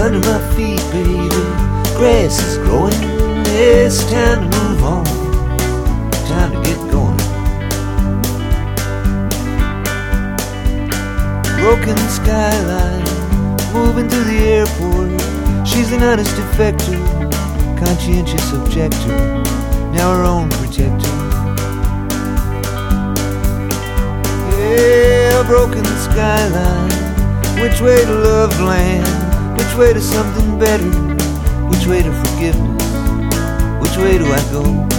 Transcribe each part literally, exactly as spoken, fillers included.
under my feet, baby, grass is growing. It's time to move on, time to get going. Broken skyline, moving through the airport. She's an honest defector, conscientious objector, now her own protector. Yeah, broken skyline, which way to love land, which way to something better, which way to forgiveness, which way do I go?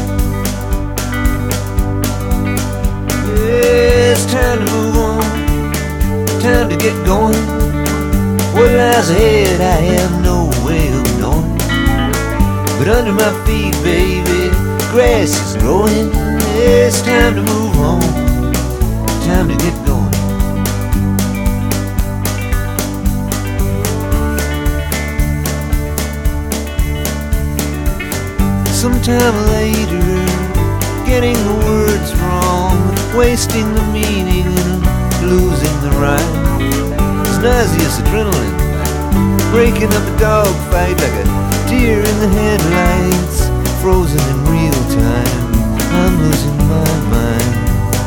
Yeah, it's time to move on, time to get going. What lies ahead I have no way of knowing. But under my feet, baby, grass is growing. It's time to move on, time to get going. Sometime later, getting the words wrong, wasting the meaning and losing the rhyme. It's nauseous adrenaline, breaking up a dogfight like a deer in the headlights, frozen in real time. I'm losing my mind.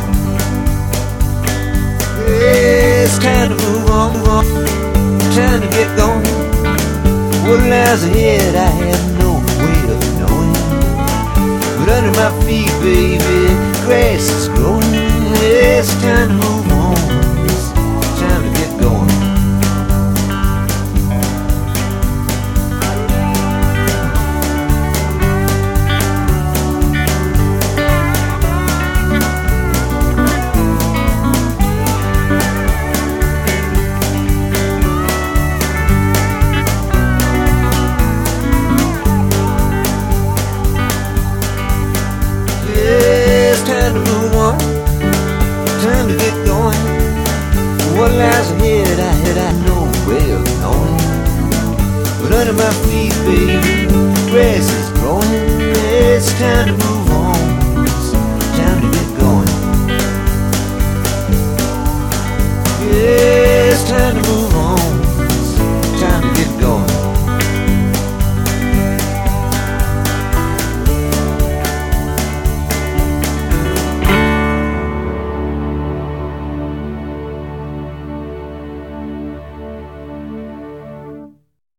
Yeah, it's time to move on, move on, time to get going. What lies ahead I have no way of knowing. But under my feet, baby, grass is growing. It's time to move on, it's time to get going. What lies ahead, I had I no way of knowing. But under my feet, baby, grass is growing. It's time to move on.